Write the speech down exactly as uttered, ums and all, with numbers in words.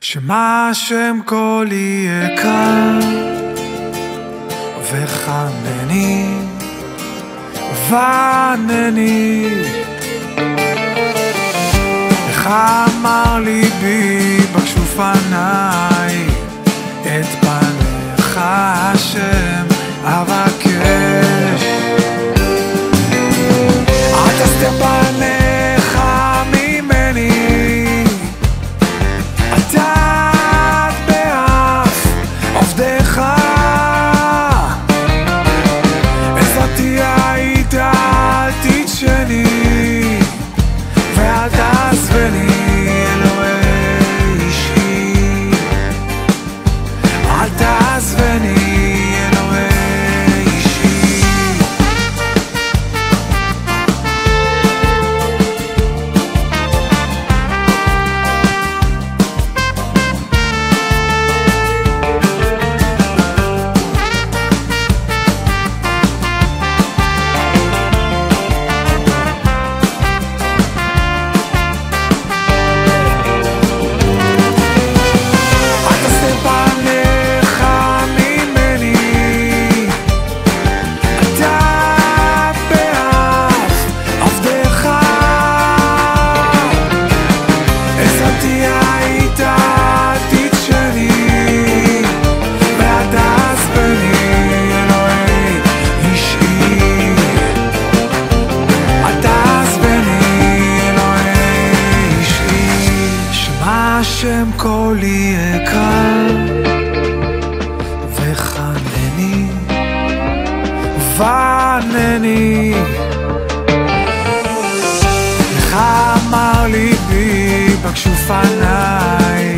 שמה שם קולי יקר וחנני וענני, איך אמר ליבי בכשוף עיניי את פניך השם אבקש, אל תסתר פניך ממני, אתה באף עובדך, עזרתי היית אל תדשני ואל תעזבני אלוהי אישי, אל תעזבני אלוהי אישי. שם קולי יקר וחנני וענני, איך אמר ליבי בכשוף עיניי